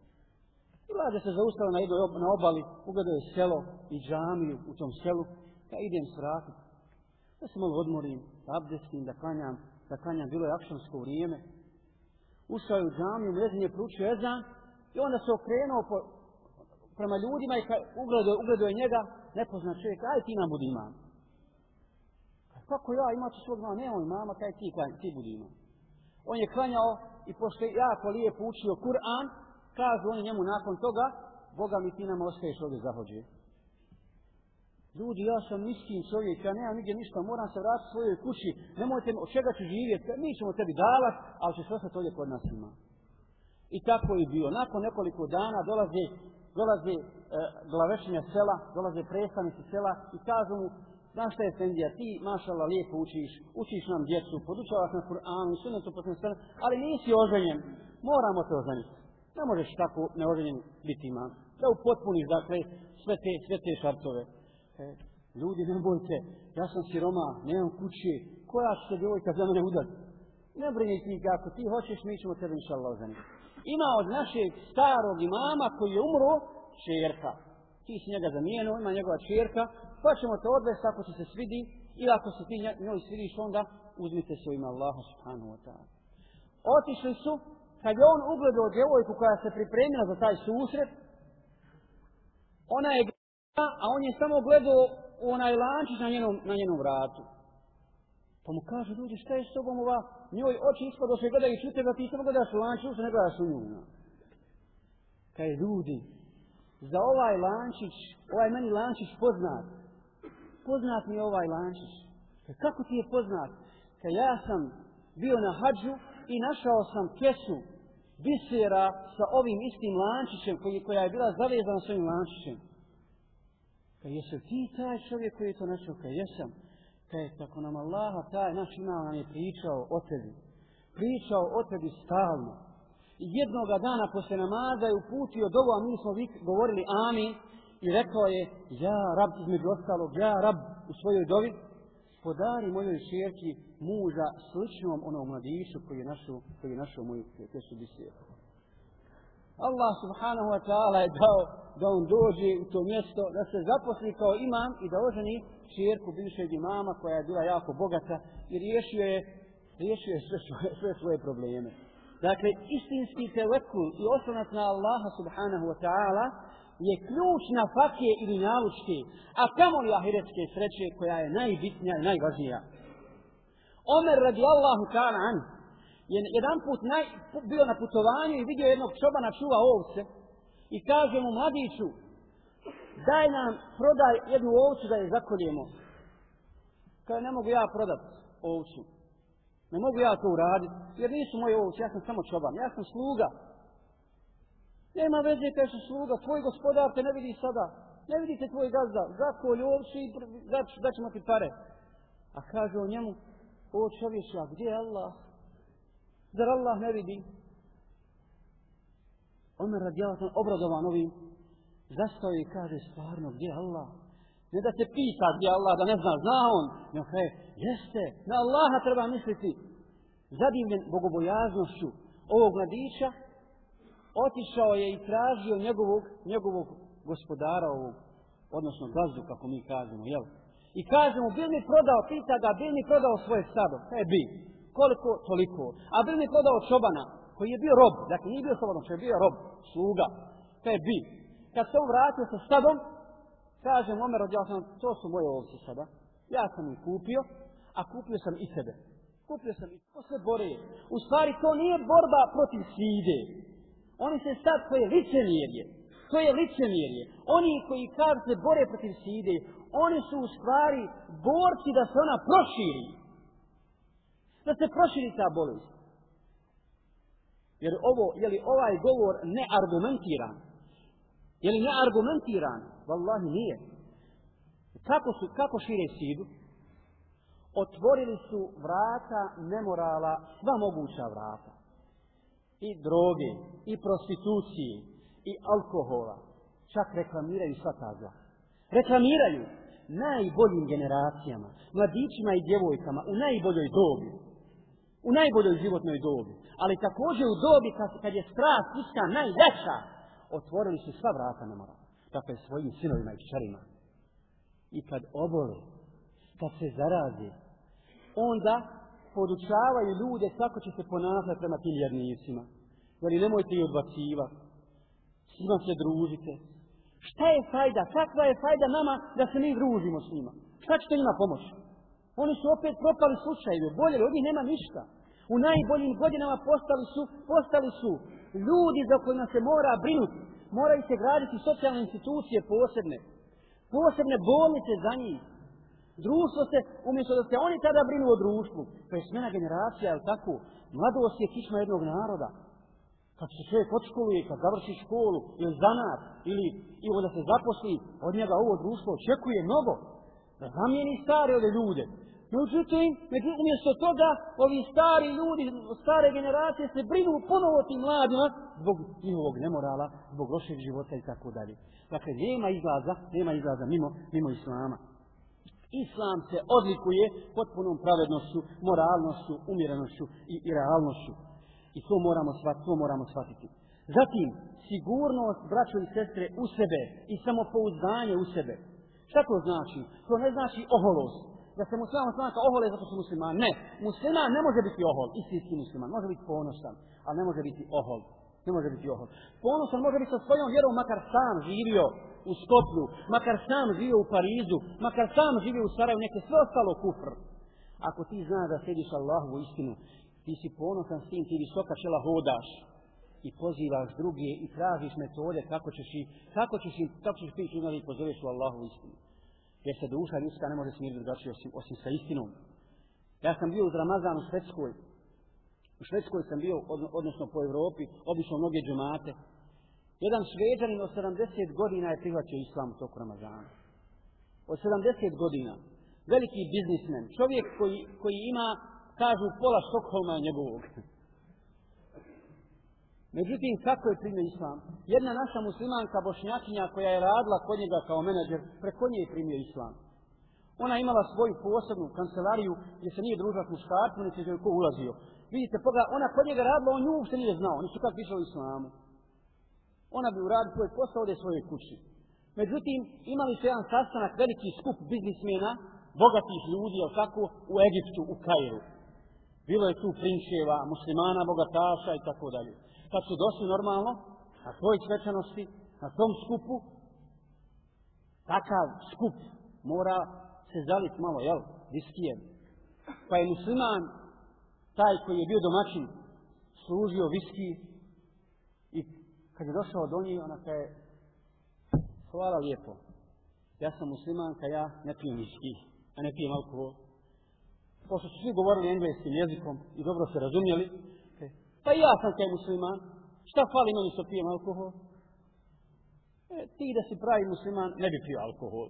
I lađa se zaustavila na, na obali, ugledao je selo i džamiju u tom selu, ja idem svratiti, da se malo odmorim, da abdestim, da klanjam, da klanjam, bilo je akšamsko vrijeme. Ušao je u džamiju, mezin je proučio ezan i onda se okrenuo po, prema ljudima i ugledao, ugledao je njega, nepoznat čovjek, aj ti nam budi imam. Kako ja, imate svog imama, nemoj mama, kaj ti, kaj, ti budi imam. On je klanjao i pošto je jako lijepo učio Kur'an, kažu oni njemu nakon toga, Boga mi ti nam ostaješ ovdje zahođe. Ljudi, ja sam miskin čovjek, ja nemam nigdje ništa, moram se vratiti svojoj kući, nemojte, od čega ću živjeti, mi ćemo tebi davati, ali ćeš ostati ovdje kod nas ima. I tako je bio. Nakon nekoliko dana dolaze, dolaze e, glavešinja sela, dolaze predstavnici sela i kažu mu, znaš šta je Efendija, ti, mašallah, lijepo učiš, učiš nam djecu, podučavaš na Kur'anu, sunnetu, ali nisi oženjen, moramo te oženiti. Ne možeš tako neoženjen biti imam. Da upotpuniš, dakle, sve te, sve te šartove. E, ljudi, ne bojte, ja sam siroma, nemam kuće, koja će se djevojka za mene udati? Ne brini ti, ako ti hoćeš, mi ćemo tebe inšallah oženiti. Ima od našeg starog imama koji je umro, čerka. Ti si njega zamijenio, ima njegova čerka, pa ćemo te odvesti ako ti se svidi, ili ako se ti njoj svidiš, onda uzmite se u ime Allaha subhanahu wa ta'ala. Otišli su, kad je on ugledao djevojku koja se pripremila za taj susret, ona je gledala, a on je samo gledao u onaj lančić na njenom, na njenom vratu. Pa mu kaže, ljudi, šta je s tobom ova, njoj oči ispodoše gledajući u tebe, ti samo gledaš u lančić, uopšte ne gledaš u nju. Kaže, ljudi, za ovaj lančić, ovaj meni lančić poznat, poznat mi je ovaj lančić. Kaže, kako ti je poznat? Kaže, ja sam bio na hadžu i našao sam kesu bisera sa ovim istim lančićem, koji, koja je bila zavezana s ovim lančićem. Kaže, jesi ti taj čovjek koji je to našao? Kaže, jesam. Kaže, tako nam Allaha, taj naš imam nam je pričao o tebi. Pričao o tebi stalno. I jednoga dana posle namaza je uputio dovu, a mi smo govorili amin, i rekao je, ja rab, između ostalog, ja rab u svojoj dovi, podari mojoj čerki muža sličnom onom mladiću koji je našao, koji je našao moju kesu bisera. Allah subhanahu wa ta'ala je dao da on dođe u to mjesto, da se zaposli kao imam i da oženi čerku bivšeg imama koja je bila jako bogata i riješio je, riješio je sve, svoje, sve svoje probleme. Dakle, istinski tevekul i oslonac na Allaha subhanahu wa ta'ala je ključ na fakije ili nalučke, a kamoli ahiretske sreće koja je najbitnija i najvažnija. Omer radijallahu ta'ala an je jedan put naj, bio na putovanju i vidio jednog čobana čuva ovce i kaže mu, mladiću, daj nam, prodaj jednu ovcu da je zakoljemo. Kaže, ne mogu ja prodati ovcu. Ne mogu ja to uraditi, jer nisu moje ovce, ja sam samo čoban, ja sam sluga. Nema veze kaj su sluga, tvoj gospodar te ne vidi sada, ne vidite tvoj gazda, zakolj ovcu i da ćemo ti pare. A kaže o njemu, o čovječa, gdje je Allah? Zar Allah ne vidi? Omer radijallahu ta'ala obradovan ovim, zastao je i kaže, stvarno, gdje je Allah? Ne da te pita gdje je Allah, da ne zna, zna on. No kaže, jeste, na Allaha treba misliti. Zadivljen bogobojaznošću ovog mladića, otišao je i tražio njegovog, njegovog gospodara ovog, odnosno gazdu, kako mi kažemo, jel? I kaže mu, bil mi prodao, pita ga, bil mi prodao svoje stado? Kaj bi? Koliko? Toliko. A bil mi prodao čobana, koji je bio rob, dakle nije bio slobodan, koji je bio rob, sluga. Kaj bi? Kad se on vratio sa stadom, kaže mu Omer radijallahu ta'ala, to su moje ovce sada. Ja sam ih kupio, a kupio sam i sebe. skupio sam i ko se bore. U stvari to nije borba protiv side. Oni se sad, to je licemjerje. To je licemjerje. Oni koji kažu se bore protiv side, oni su u stvari borci da se ona proširi. Da se proširi ta bolest. Jer ovo, je li ovaj govor neargumentiran? Je li neargumentiran? Wallahi nije. Kako su, kako šire sidu? Otvorili su vrata nemorala, sva moguća vrata. I droge, i prostitucije, i alkohola. Čak reklamiraju sva ta zla. Reklamiraju najboljim generacijama, mladićima i djevojkama, u najboljoj dobi. U najboljoj životnoj dobi. Ali također u dobi kad, kad je strast ljudska najveća, otvorili su sva vrata nemorala. Dakle, svojim sinovima i kćerima. I kad obole, kad se zaraze, onda podučavaju ljude kako će se ponašati prema tim vjernicima. Jer nemojte ih odbacivati, s njima se družite. Šta je fajda? Kakva je fajda nama da se mi družimo s njima? Šta će to njima pomoći? Oni su opet propali slučajevi, boljeli, od njih nema ništa. U najboljim godinama postali su, postali su ljudi za kojima se mora brinuti. Moraju se graditi socijalne institucije posebne. Posebne bolnice za njih. Društvo se, umjesto da se oni tada brinu o društvu, to je smjena generacija, je li tako? Mladost je kičma jednog naroda. Kad se čovjek odškoluje, kad završi školu, ili zanat, ili, ili da se zaposli, od njega ovo društvo očekuje mnogo. Da zamijeni stare ove ljude. Međutim, umjesto toga, ovi stari ljudi, stare generacije se brinu ponovo tim mladima zbog njihovog nemorala, zbog lošeg života i tako dalje. Dakle, nema izlaza, nema izlaza mimo, mimo islama. Islam se odlikuje potpunom pravednošću, moralnošću, umjerenošću i, i realnošću. I to moramo shvatiti, to moramo shvatiti. Zatim, sigurnost, braćo i sestre, u sebe i samopouzdanje u sebe. Šta to znači? To ne znači oholost. Da se musliman smatra ohole zato što musliman. Ne. Musliman ne može biti ohol. Istinski musliman. Može biti ponosan, ali ne može biti ohol. Ne može biti ohol. Ponosan može biti sa svojom vjerom, makar sam živio u Skoplju, makar sam živio u Parizu, makar sam živio u Sarajevu, neke sve ostalo kufr. Ako ti znaš da slijediš Allahovu istinu, ti si ponosan s tim, ti visoka čela hodaš i pozivaš druge i tražiš metode kako ćeš i kako ćeš im, kako ćeš biti ljudima i pozoveš u Allahovu istinu. Jer se duša ljudska ne može smiriti drugačije osim, osim sa istinom. Ja sam bio uz Ramazan u Švedskoj. U Švedskoj sam bio, odnosno po Europi, obišao mnoge džemate. Jedan Šveđanin od sedamdeset godina je prihvatio islam u toku Ramazana. Od sedamdeset godina. Veliki biznismen. Čovjek koji, koji ima, kažu, pola Štokholma njegovog. Međutim, kako je primio islam? Jedna naša muslimanka bošnjakinja koja je radila kod njega kao menadžer, preko nje je primio islam. Ona imala svoju posebnu kancelariju gdje se nije družila s muškarcima, niti se ko ulazio. Vidite, ona kod njega radila, on nju uopšte nije znao, oni su kako išli u islamu. Ona bi uradio svoj posao ode svojoj kući. Međutim, imali su jedan sastanak, veliki skup biznismena, bogatih ljudi, ali tako, u Egiptu, u Kairu. Bilo je tu prinčeva, muslimana, bogataša i tako dalje. Kad su došli normalno, na toj svečanosti, na tom skupu, takav skup mora se zaliti malo, jel, viskijem. Pa je musliman, taj koji je bio domaćin, služio viski i kad je došao do njih, ona kaže, hvala lijepo, ja sam muslimanka, ja ne pijem viski, a ne pijem alkohol. Pošto su svi govorili engleskim jezikom i dobro se razumjeli, pa i ja sam kaj musliman, šta fali meni što pijem alkohol? E, ti da si pravi musliman, ne bi pio alkohol.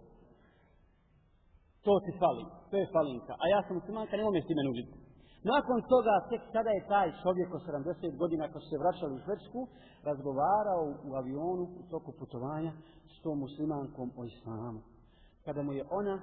To ti fali, to je falinka. A ja sam muslimanka, ne umiješ ti me nuditi. Nakon toga, tek kada je taj čovjek od sedamdeset godina, kad su se vraćali u Švedsku, razgovarao u avionu u toku putovanja s tom muslimankom o islamu. Kada mu je ona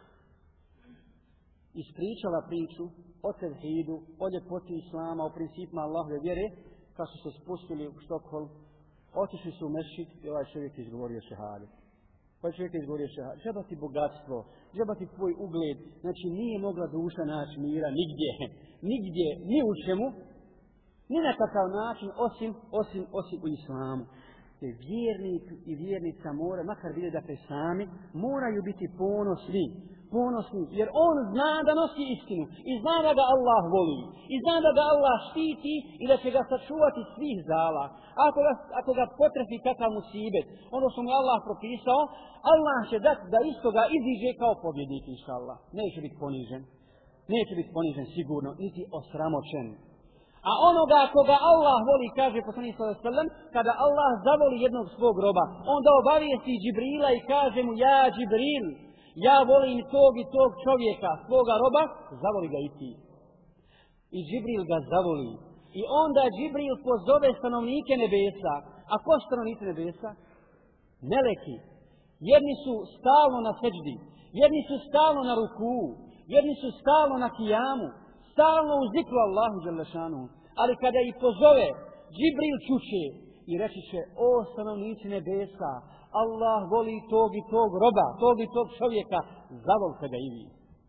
ispričala priču o tevhidu, o ljepoti islama, o principima Allahove vjere, kad su se spustili u Štokholm, otišli su u mešćid i ovaj čovjek izgovorio šehadet. Ovaj čovjek izgovorio šehadet. Džaba ti bogatstvo, džaba ti tvoj ugled, znači nije mogla duša naći mira nigdje, nigdje, ni u čemu, ni na takav način, osim, osim, osim u islamu. Te vjernik i vjernica mora, makar vide dakle sami, moraju biti ponosni. ponosni, jer on zna da nosi istinu i zna da ga Allah voli i zna da ga Allah štiti i da će ga sačuvati svih zala. Ako ga, ako ga potrefi kakav musibet, ono što mu je Allah propisao, Allah će dati da istoga iziđe kao pobjednik, inša Allah. Neće biti ponižen. Neće biti ponižen sigurno, niti osramoćen. A onoga koga Allah voli, kaže poslanik sallallahu alejhi ve sellem, kada Allah zavoli jednog svog roba, onda obavijesti Džibrila i kaže mu: ja Džibril, ja volim tog i tog čovjeka, svoga roba, zavoli ga i ti. I Džibril ga zavoli. I onda Džibril pozove stanovnike nebesa. A ko su stanovnici nebesa? Meleki. Jedni su stalno na seđdi, jedni su stalno na ruku, jedni su stalno na kijamu, stalno u zikru Allahu dželešanu. Ali kada ih pozove, Džibril čuće i reći će: o stanovnici nebesa, Allah voli tog i tog roba, tog i tog čovjeka, zavolite ga i vi.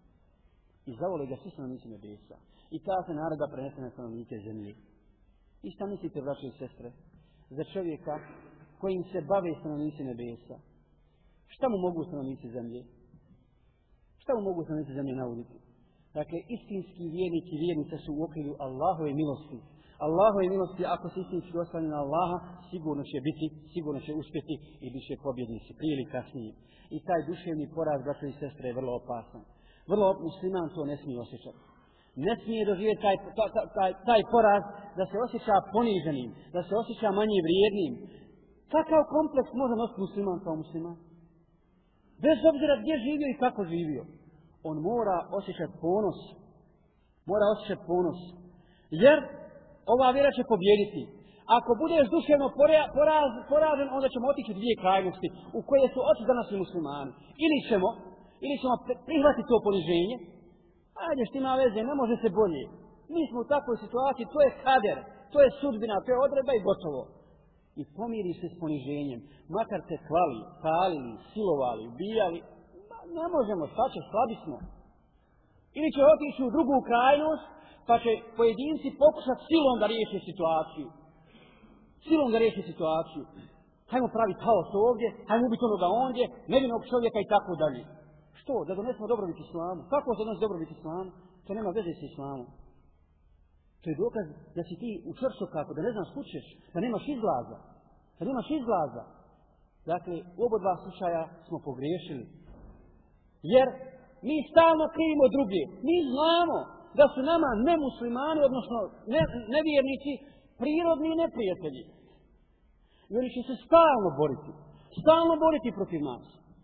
I zavole ga svi stanovnici nebesa. I ta se naredba prenese na stanovnike zemlje. I šta mislite, braće i sestre, za čovjeka kojim se bave stanovnici nebesa? Šta mu mogu stanovnici zemlje? Šta mu mogu stanovnici zemlje nauditi? Dakle, istinski vjernik i vjernica su u okviru Allahove milosti. Allahove milosti, ako se istinski ostane na Allaha, sigurno će biti, sigurno će uspjeti i bit će pobjednici, prije ili kasnije. I taj duševni poraz, braćo i sestre, je vrlo opasan. Vrlo musliman to ne smije osjećati. Ne smije doživjeti taj, taj, taj, taj poraz da se osjeća poniženim, da se osjeća manje vrijednim. Kakav kompleks može nositi musliman kao musliman? Bez obzira gdje živio i kako živio. On mora osjećati ponos. Mora osjećati ponos. Jer ova vjera će pobjediti. Ako budeš duševno poraz, poražen, onda ćemo otići u dvije krajnosti u koje su otići svi muslimani. Ili ćemo, ili ćemo prihvatiti to poniženje. Ajde, što ima veze, ne može se bolje. Mi smo u takvoj situaciji, to je kader, to je sudbina, to je odredba i gotovo. I pomiri se s poniženjem. Makar te klali, palili, silovali, ubijali. Ne možemo, šta će, slabi smo. Ili će otići u drugu krajnost, pa će pojedinci pokušati silom da riješi situaciju. Silom da riješi situaciju. Hajmo praviti haos ovdje, hajmo ubiti onoga ondje, nevinog čovjeka i tako dalje. Što? Da donesemo dobrobit islamu. Kako se donosi dobrobit islamu? To nema veze s islamom. To je dokaz da si ti u čvrstokaku, da ne znaš kućeš, da nemaš izlaza. Da nemaš izlaza. Dakle, u oba dva slučaja smo pogriješili. Jer mi stalno krivimo druge. Mi znamo da su nama nemuslimani, odnosno ne, nevjernici, prirodni neprijatelji. I oni će se stalno boriti. Stalno boriti protiv nas.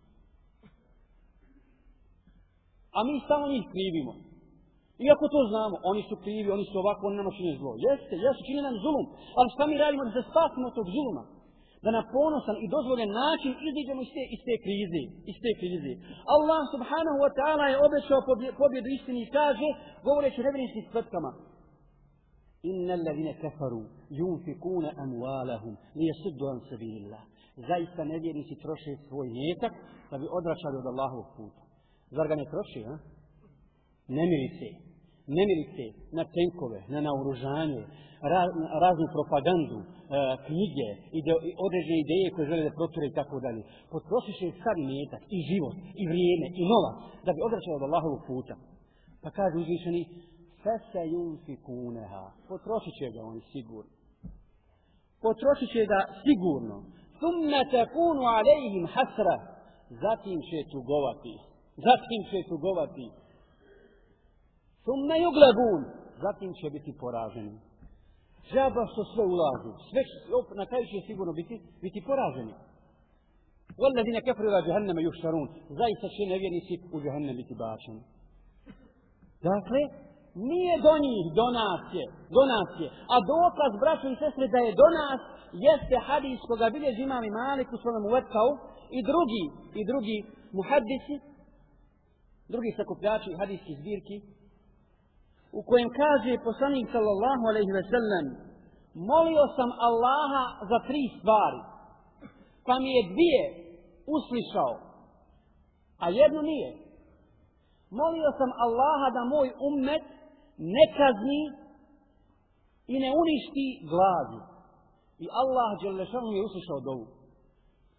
A mi stalno njih krivimo. Iako to znamo, oni su krivi, oni su ovako, oni nama čine zlo. Jeste, jesu, čine nam zulum. Ali šta mi radimo da se spasimo od tog zuluma? Da na ponosan i dozvoljen način iziđemo iz te, iz te krize. Iz te krize. Allah subhanahu wa ta'ala je obećao pobjedu istini i kaže, govoreći o nevjerničkim tvrtkama: Inna alladhina kafaru yunfikuna amwalahum liyasuddu an sabilillah. Zaista nevjernici troše svoj imetak da bi odvraćali od Allahovog puta. Zar ga ne troši, a? Nemilice, nemilice na tenkove, na naoružanje, raz, raznu propagandu, e, knjige, ide, određene ideje koje žele da proture i tako dalje. Potrošiše sav imetak i život, i vrijeme, i novac da bi odvraćali od Allahovog puta. Pa kaže uzvišeni: Fesayunfikunaha. Potrošit će ga oni sigurno. Potrošit će ga sigurno. Thumma takunu alejhim hasra. Zatim će tugovati. Zatim će tugovati. Thumma yuglabun. Zatim će biti poraženi. Džaba što sve ulažu. Sve na kraju će sigurno biti, biti poraženi. Walladine kafaru ila jahannama yuhsharun. Zaista će nevjernici u džahannam biti bačeni. Dakle, nije do njih donacije, donacije. A dokaz, braćo i sestre, da je do nas jeste hadis koga bilježi imam i Malik u svojom Muvattau i drugi, i drugi muhaddisi, drugi sakupljači hadijskih zbirki, u kojem kaže poslanik sallallahu alejhi ve sellem: molio sam Allaha za tri stvari, pa mi je dvije uslišao, a jednu nije. Molio sam Allaha da moj ummet ne kazni i ne uništi glavu. I Allah dželle šanu je uslišao dovu.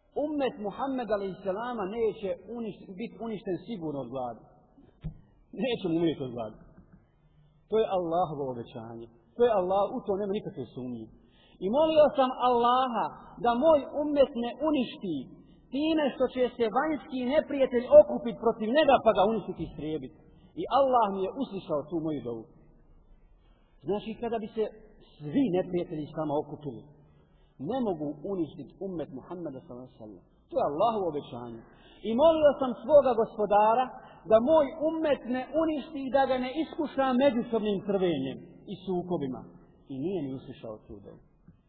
ummet Muhammeda alejhi selama neće uništ, biti uništen sigurno od gladi. Neće mu umrijeti od gladi. To je Allahovo obećanje. To je Allah, u to nema nikakve sumnje. I molio sam Allaha da moj ummet ne uništi time što će se vanjski neprijatelj okupiti protiv njega pa ga uništiti i istrijebiti. I Allah mi je uslišao tu moju dovu. Znači kada bi se svi neprijatelji sama okupili, ne mogu uništiti ummet Muhammeda sallallahu alejhi ve sellem. To je Allahovo obećanje. I molio sam svoga gospodara da moj ummet ne uništi i da ga ne iskuša međusobnim trvenjem i sukobima. I nije ni uslišao tu dovu.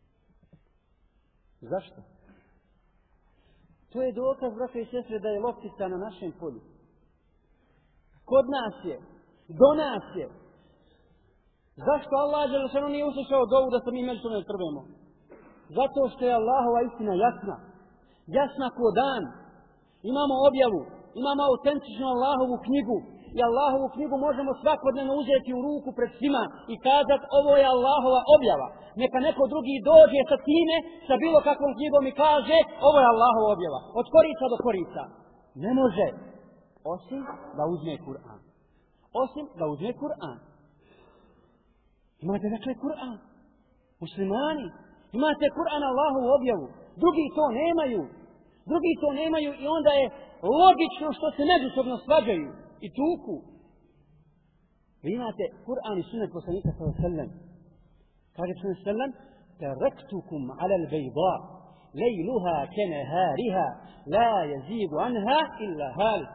Zašto? To je dokaz, braće i sestre, da je loptica na našem polju. Kod nas je, do nas je. Zašto Allah dželešanu nije uslišao dovu da se mi međusobno trvemo? Zato što je Allahova istina jasna. Jasna ko dan. Imamo objavu, imamo autentičnu Allahovu knjigu. I Allahovu knjigu možemo svakodnevno uzeti u ruku pred svima i kazati ovo je Allahova objava. Neka neko drugi dođe sa time, sa bilo kakvom knjigom i kaže ovo je Allahova objava. Od korica do korica. Ne može. Osim da uzme Kur'an. Osim da uzme Kur'an. Imate dakle Kur'an. Muslimani. Imate Kur'an Allahovu objavu. Drugi to nemaju. Drugi to nemaju i onda je logično što se međusobno svađaju i tuku. Vi imate Kur'an i sunnet poslanika sallallahu alejhi ve sellem. Kaže sallallahu alejhi ve sellem: "Taraktukum 'ala al-bayda, layluha kanahariha, la yazigu anha illa halik."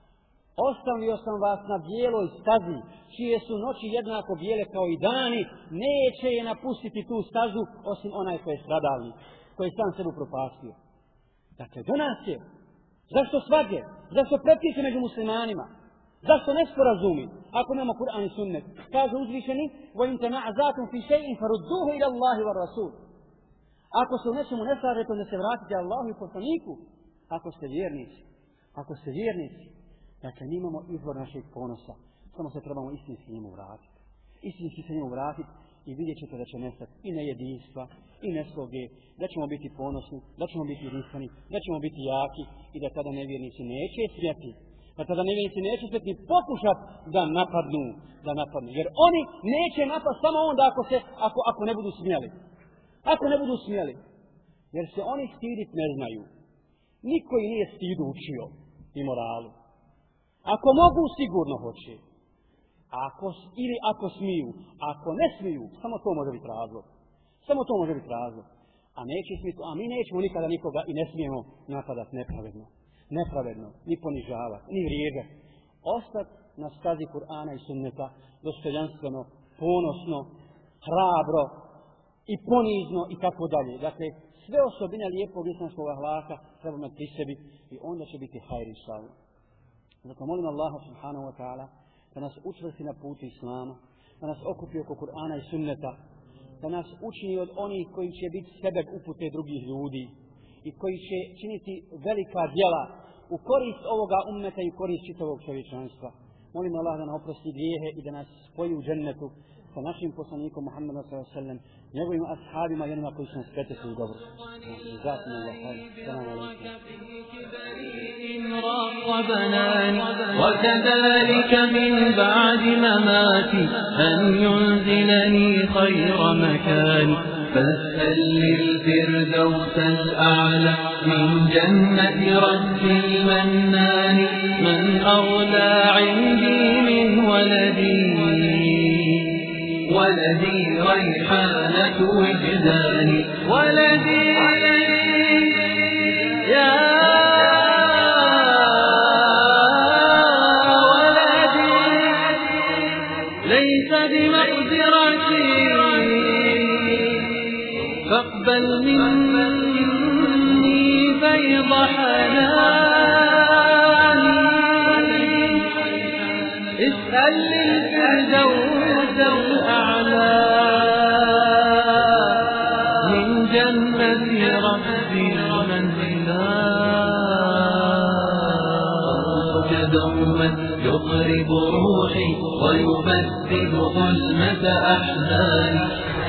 Ostavio sam vas na bijeloj stazi, čije su noći jednako bijele kao i dani, neće je napustiti tu stazu, osim onaj koji je stradalnik, koji je sam sebi propastio. Dakle, do nas je. Zašto svađe? Zašto prepice među muslimanima? Zašto nesporazumi? Ako nema Kur'an i sunnet. Kaže uzvišeni: وَإِنْ تَنَعْزَاكُمْ فِي شَيْءٍ فَرُدُّوهُ إِلَى اللَّهِ وَالرَّسُولِ. Ako se u nečemu ne slažete, onda se vratite Allahu i poslaniku. Ako ste vjernici. Ako ste vjernici. Dakle, mi imamo izvor našeg ponosa. Samo se trebamo istinski njemu vratiti. Istinski se njemu vratiti i vidjet ćete da će nestati i nejedinstva, i nesloge, da ćemo biti ponosni, da ćemo biti jedinstveni, da ćemo biti jaki i da tada nevjernici neće smjeti. Da tada nevjernici neće smjeti pokušati da napadnu, da napadnu. Jer oni neće napasti samo onda ako, se, ako, ako ne budu smjeli. Ako ne budu smjeli. Jer se oni stidit ne znaju. Niko ih nije stidu učio i moralu. Ako mogu, sigurno hoće. Ako, ili ako smiju. Ako ne smiju, samo to može biti razlog. Samo to može biti razlog. A neće smiti, a mi nećemo nikada nikoga i ne smijemo napadati nepravedno. Nepravedno, ni ponižavati, ni vrijeđati. Ostati na stazi Kur'ana i sunneta, dostojanstveno, ponosno, hrabro i ponizno i tako dalje. Dakle, sve osobine lijepog islamskog ahlaka treba imati pri sebi i onda će biti hajr inšallah. Zato molim Allaha subhanahu wa ta'ala da nas učvrsti na putu Islama, da nas okupi oko Kur'ana i sunneta, da nas učini od onih koji će biti sebeb upute drugih ljudi i koji će činiti velika djela u korist ovoga ummeta i u korist čitavog čovječanstva. Molim Allah da nam oprosti grijehe i da nas spoji u džennetu sa našim poslanikom Muhammedom sallallahu alejhi ve sellem, njegovim ashabima i onima koji su nas pretekli u dobru. Zatim Allah, salamu alaikum. وكذلك من بعد مماتي أن ينزلني خير مكان فاسأل للفردوس الأعلى من جنة رب المنان من أغلى عندي من ولدي ولدي ريحانة وجداني ولدي يا فاقبل مني فيض حناني اسأل للفردوس الأعلى من جنة ربي منزلا دوما يطرب روحي ويبدد ظلمة أحزاني